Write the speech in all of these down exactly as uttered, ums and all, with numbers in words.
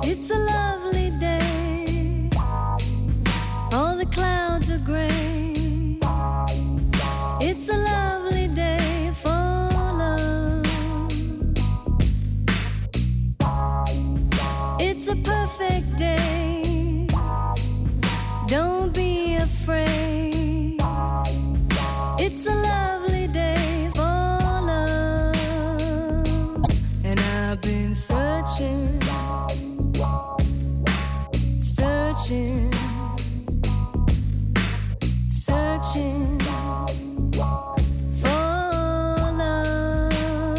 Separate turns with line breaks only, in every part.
It's a lovely day. All the clouds are gray. It's a lovely day for love. It's a perfect day. Don't be afraid. It's a lovely day for love. And I've been searching, searching, searching for love.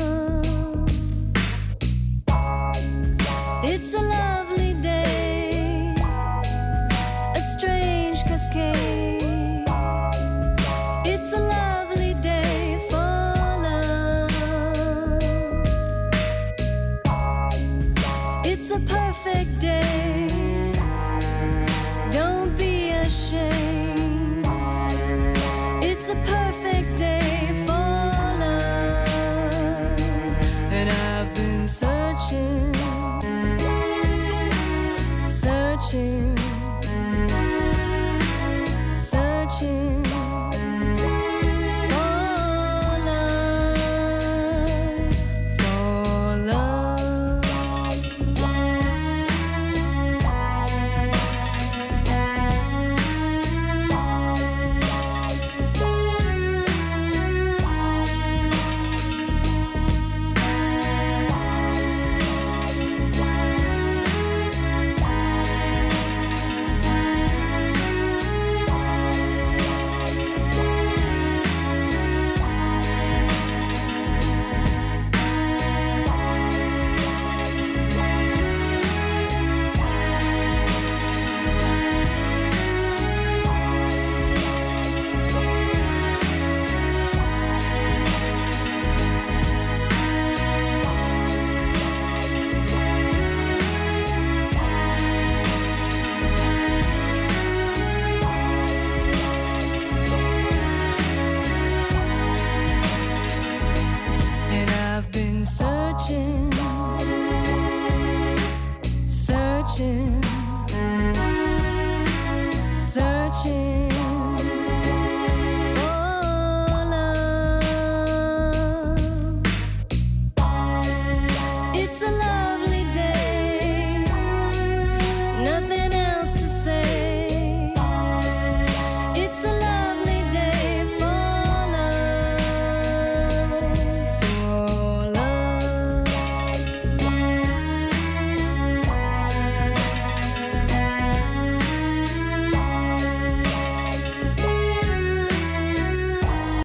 It's a lovely day, a strange cascade. It's a lovely day for love. It's a perfect day. Don't be ashamed. It's a perfect day for love. And I've been searching, searching.